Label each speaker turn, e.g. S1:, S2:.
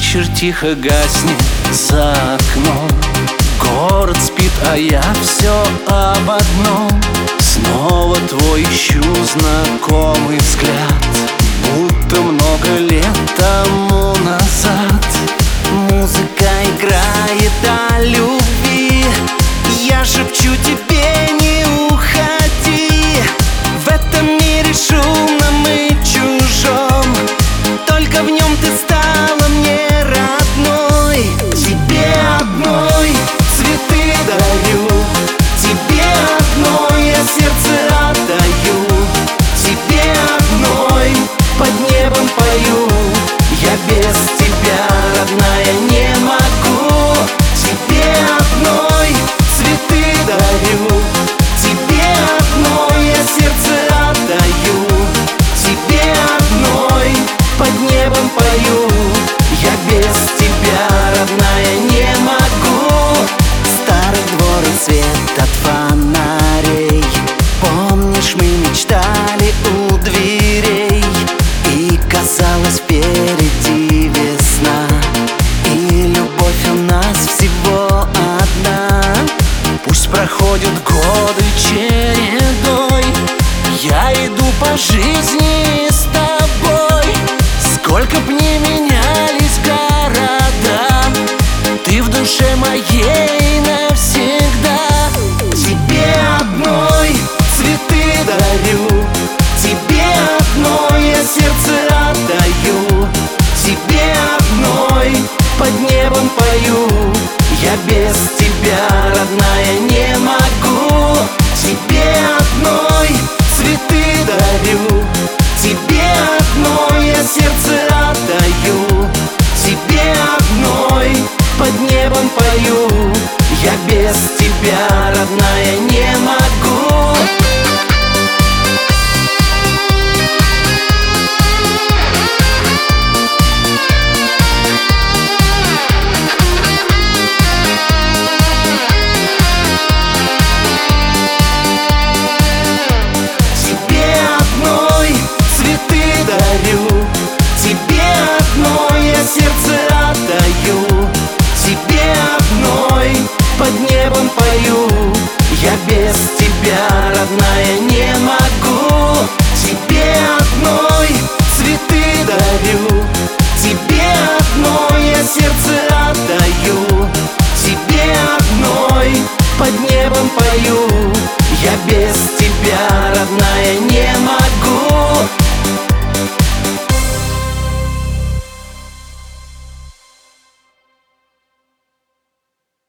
S1: вечер тихо гаснет за окном. Город спит, а я все об одном. Снова твой ищу знакомый взгляд, будто много лет тому назад. Музыка играет о любви, я шепчу тебе: не уходи. В этом мире шумном и чужом, только в нем ты стала мне родной. Тебе одной цветы дарю, тебе одной я сердце отдаю, тебе одной под небом пою. Я без тебя, родная, не могу. Тебе одной цветы дарю, тебе одной я сердце отдаю, тебе одной под небом пою. Я без тебя, родная, не могу. Старый двор и свет от фонарей, помнишь, мы мечтали у дверей, и казалось, впереди весна, и любовь у нас всего одна. Пусть проходят годы чередой, я иду по жизни с тобой. Сколько б ни менялись города, ты в душе моей навсегда. Тебе одной цветы дарю, тебе одной я сердце отдаю, тебе одной под небом пою. Я без тебя, родная, не могу. Тебе одной цветы дарю, тебе одной я сердце отдаю, тебе одной под небом пою. Я без тебя, родная, не могу. Сердце отдаю, тебе одной под небом пою. Я без тебя, родная, не могу. Тебе одной цветы дарю, тебе одной я сердце отдаю, тебе одной под небом пою. Я без тебя, родная,